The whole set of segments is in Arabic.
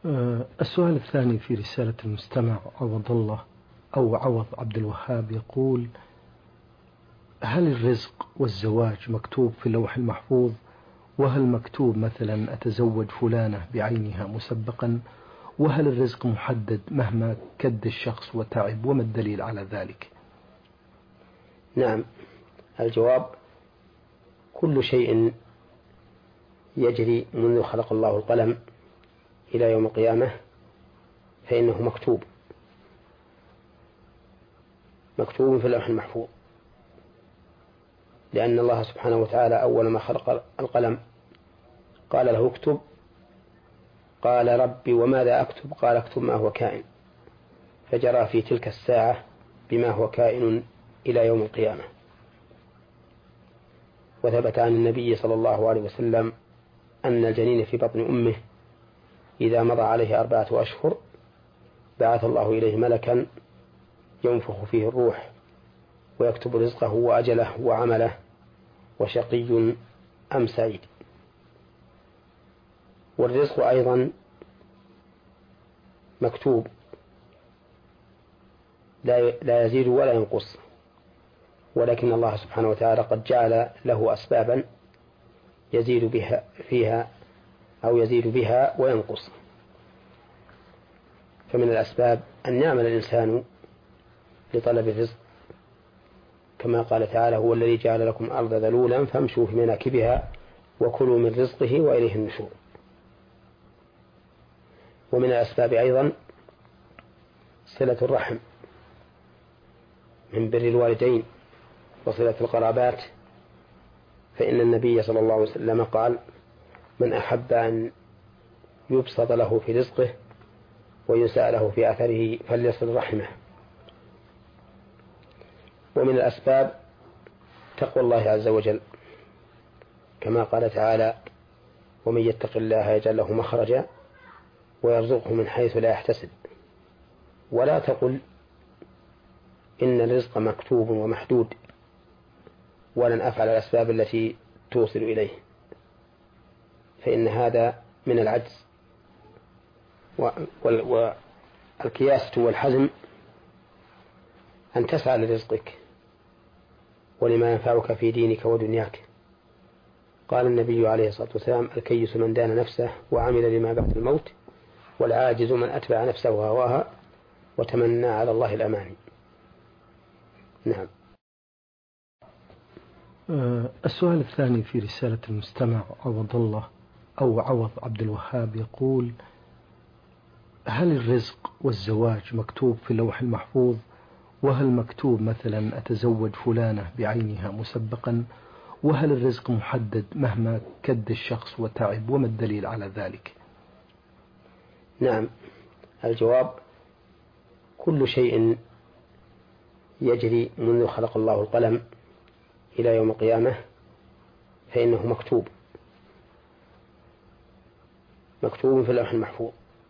السؤال الثاني في رسالة المستمع عوض الله أو عوض عبد الوهاب يقول: هل الرزق والزواج مكتوب في اللوح المحفوظ؟ وهل مكتوب مثلا أتزوج فلانة بعينها مسبقا؟ وهل الرزق محدد مهما كد الشخص وتعب؟ وما الدليل على ذلك؟ نعم، الجواب: كل شيء يجري منذ خلق الله القلم إلى يوم القيامة فإنه مكتوب في اللوح المحفوظ، لأن الله سبحانه وتعالى أول ما خلق القلم قال له اكتب، قال ربي وماذا أكتب؟ قال اكتب ما هو كائن، فجرى في تلك الساعة بما هو كائن إلى يوم القيامة. وثبت عن النبي صلى الله عليه وسلم أن الجنين في بطن أمه إذا مضى عليه 4 أشهر بعث الله إليه ملكا ينفخ فيه الروح ويكتب رزقه وأجله وعمله وشقي أم سعيد. والرزق أيضا مكتوب لا يزيد ولا ينقص، ولكن الله سبحانه وتعالى قد جعل له أسبابا يزيد بها فيها أو يزيد بها وينقص. فمن الأسباب أن يعمل الإنسان لطلب الرزق، كما قال تعالى: هو الذي جعل لكم الأرض ذلولا فامشوا في مناكبها وكلوا من رزقه وإليه النشور. ومن الأسباب أيضا صلة الرحم من بر الوالدين وصلة القرابات، فإن النبي صلى الله عليه وسلم قال: من أحب أن يبسط له في رزقه ويساء له في أثره فليصل رحمه. ومن الأسباب تقوى الله عز وجل، كما قال تعالى: ومن يتق الله يجعل له مخرجا ويرزقه من حيث لا يحتسب. ولا تقل إن الرزق مكتوب ومحدود ولن أفعل الأسباب التي توصل إليه، فإن هذا من العجز. والكياسة والحزم أن تسعى لرزقك ولما ينفعك في دينك ودنياك. قال النبي عليه الصلاة والسلام: الكيس من دان نفسه وعمل لما بعد الموت، والعاجز من أتبع نفسه وهواها وتمنى على الله الأماني. نعم. السؤال الثاني في رسالة المستمع عوض الله أو عوض عبد الوهاب يقول: هل الرزق والزواج مكتوب في اللوح المحفوظ؟ وهل مكتوب مثلا أتزوج فلانة بعينها مسبقا؟ وهل الرزق محدد مهما كد الشخص وتعب؟ وما الدليل على ذلك؟ نعم، الجواب: كل شيء يجري منذ خلق الله القلم إلى يوم القيامة فإنه مكتوب في اللوح المحفوظ،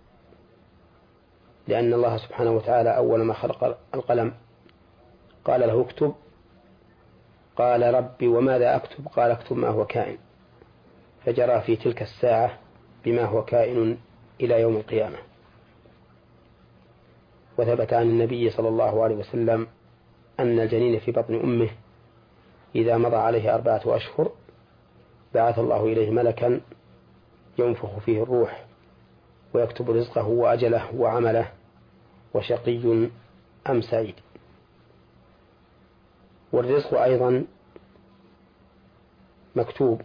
لأن الله سبحانه وتعالى أول ما خلق القلم قال له اكتب، قال ربي وماذا أكتب؟ قال اكتب ما هو كائن، فجرى في تلك الساعة بما هو كائن إلى يوم القيامة. وثبت عن النبي صلى الله عليه وسلم أن الجنين في بطن أمه إذا مضى عليه 4 أشهر بعث الله إليه ملكا ينفخ فيه الروح ويكتب رزقه وأجله وعمله وشقي أم سعيد. والرزق أيضا مكتوب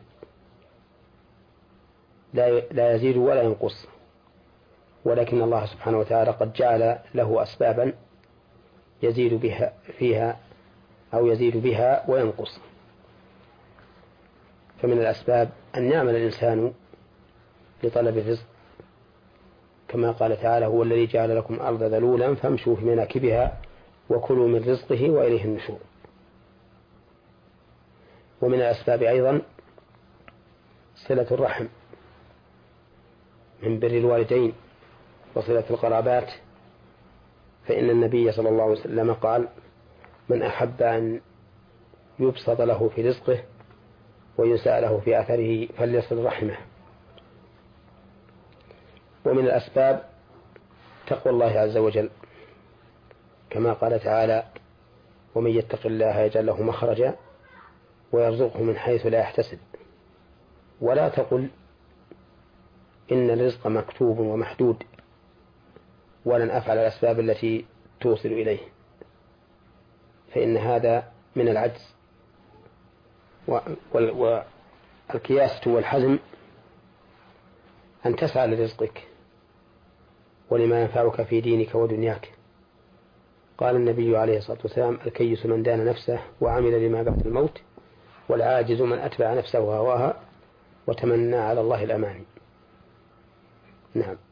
لا يزيد ولا ينقص، ولكن الله سبحانه وتعالى قد جعل له أسبابا يزيد بها فيها أو يزيد بها وينقص. فمن الأسباب أن يعمل الإنسان لطلب الرزق، كما قال تعالى: هو الذي جعل لكم الأرض ذلولا فامشوا في مناكبها وكلوا من رزقه وإليه النشور. ومن الأسباب أيضا صلة الرحم من بر الوالدين وصلة القرابات، فإن النبي صلى الله عليه وسلم قال: من أحب أن يبسط له في رزقه ويساء له في أثره فليصل رحمه. ومن الأسباب تقوى الله عز وجل، كما قال تعالى: ومن يتق الله يجعل له مخرجا ويرزقه من حيث لا يحتسب. ولا تقل إن الرزق مكتوب ومحدود ولن أفعل الأسباب التي توصل إليه، فإن هذا من العجز. والكياسة والحزم أن تسعى لرزقك ولما ينفعك في دينك ودنياك. قال النبي عليه الصلاة والسلام: الكيس من دان نفسه وعمل لما بعد الموت، والعاجز من أتبع نفسه هواها وتمنى على الله الأماني. نعم.